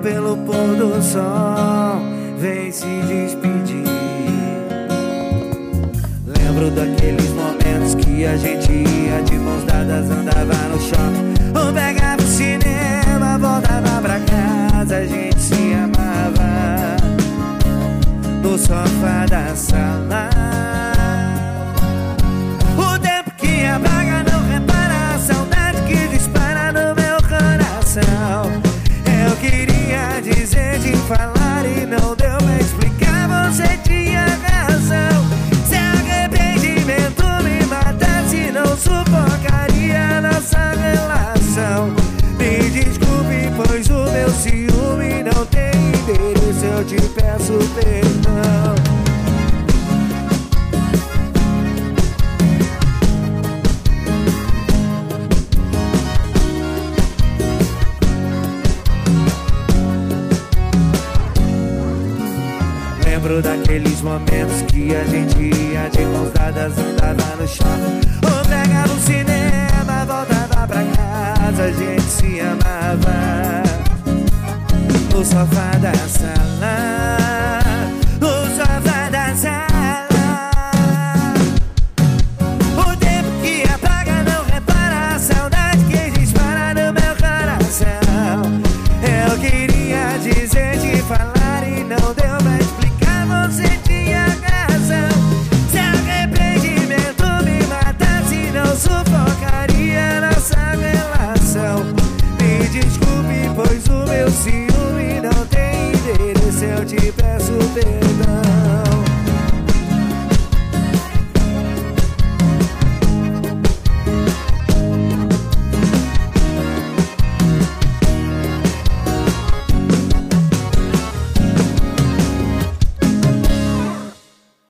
pelo pôr do sol, vem se despedir. Lembro daqueles momentos que a gente ia de mãos dadas, andava no shopping ou pegava o cinema, voltava pra casa, a gente se amava no sofá da sala. O tempo que apaga não repara, a saudade que dispara no meu coração. Eu queria dizer, te falar e não deu pra explicar, você tinha razão. Se arrependimento me matasse, não sufocaria nossa relação. Me desculpe, pois o meu ciúme não tem endereço, eu te peço perdão. Lembro daqueles momentos que a gente ia de mãos dadas, andava no shopping ou pegava o cinema, voltava pra casa, a gente se amava no sofá da sala, no sofá da sala. O tempo que apaga não repara, a saudade que dispara no meu coração. Eu queria dizer, te falar e não deu pra explicar, você tinha razão. Se arrependimento me matasse, não sufocaria nossa relação. Me desculpe, pois o meu ciúme não tem endereço, eu te peço